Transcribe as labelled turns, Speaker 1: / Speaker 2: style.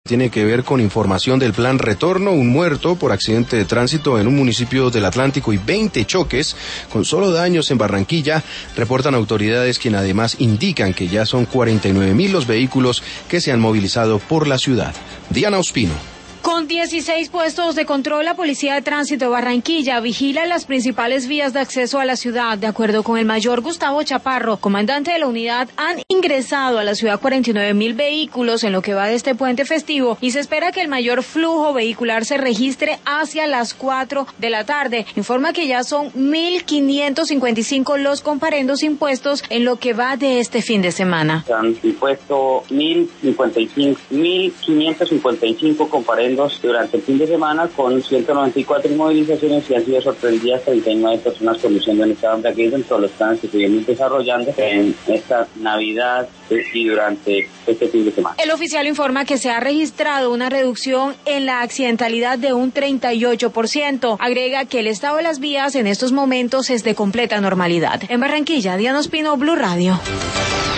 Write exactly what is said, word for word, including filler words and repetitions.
Speaker 1: Tiene que ver con información del plan Retorno, un muerto por accidente de tránsito en un municipio del Atlántico y veinte choques con solo daños en Barranquilla, reportan autoridades, quienes además indican que ya son cuarenta y nueve mil los vehículos que se han movilizado por la ciudad. Diana Ospino.
Speaker 2: Con dieciséis puestos de control, la Policía de Tránsito de Barranquilla vigila las principales vías de acceso a la ciudad. De acuerdo con el mayor Gustavo Chaparro, comandante de la unidad, han ingresado a la ciudad cuarenta y nueve mil vehículos en lo que va de este puente festivo y se espera que el mayor flujo vehicular se registre hacia las cuatro de la tarde. Informa que ya son mil quinientos cincuenta y cinco los comparendos impuestos en lo que va de este fin de semana.
Speaker 3: Se han impuesto mil quinientos cincuenta y cinco comparendos durante el fin de semana, con ciento noventa y cuatro inmovilizaciones, y han sido sorprendidas treinta y nueve personas conduciendo en estado de aquí dentro de los planes que se vienen desarrollando en esta Navidad y durante este fin de semana.
Speaker 2: El oficial informa que se ha registrado una reducción en la accidentalidad de un treinta y ocho por ciento. Agrega que el estado de las vías en estos momentos es de completa normalidad. En Barranquilla, Diana Ospino, Blue Radio.